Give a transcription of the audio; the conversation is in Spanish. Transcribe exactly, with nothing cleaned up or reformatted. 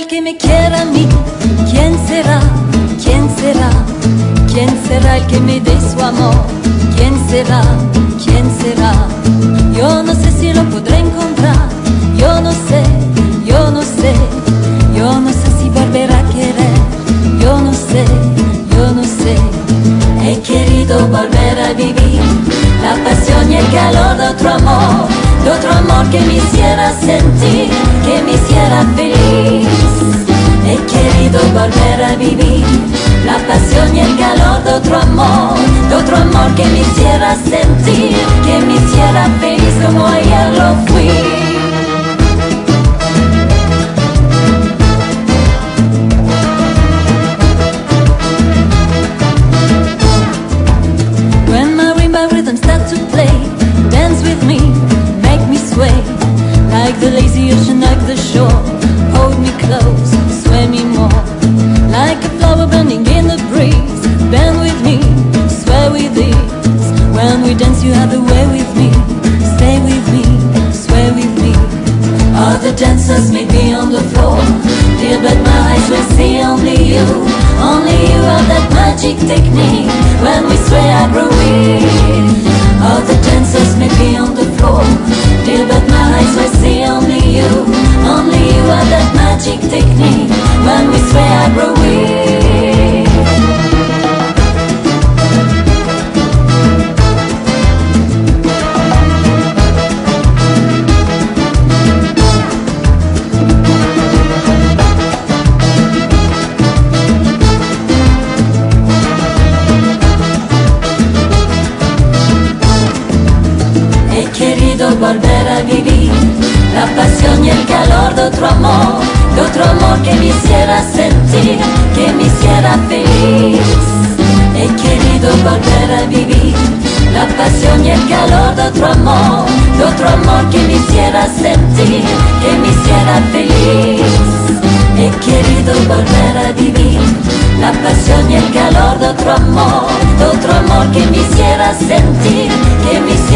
el que me quiera a mí? ¿Quién será? ¿Quién será? ¿Quién será el que me dé su amor? ¿Quién será? ¿Quién será? Yo no sé si lo podré encontrar. Yo no sé, yo no sé. Yo no sé si volver a querer. Yo no sé, yo no sé. He querido volver a vivir la pasión y el calor de otro amor, de otro amor que me hiciera sentir, que me hiciera feliz. He querido volver a vivir la pasión y el calor de otro amor, de otro amor que me hiciera sentir, que me hiciera feliz como ayer lo fui. Like the lazy ocean, like the shore, hold me close, sway me more. Like a flower bending in the breeze, bend with me, sway with ease. When we dance you have the way with me, stay with me, sway with me. All the dancers may be on the floor, dear, but my eyes will see only you. Only you have that magic technique, when we sway I grow weak. All the dancers may be on the floor, dear, but my eyes will see only you. Only you have that magic technique, when we sway I grow weak. Volver a vivir la pasión y el calor de otro amor, de otro amor que me hiciera sentir, que me hiciera feliz. He querido volver a vivir la pasión y el calor de otro amor, de otro amor que me hiciera sentir, que me hiciera feliz. He querido volver a vivir la pasión y el calor de otro amor, de otro amor que me hiciera sentir, que me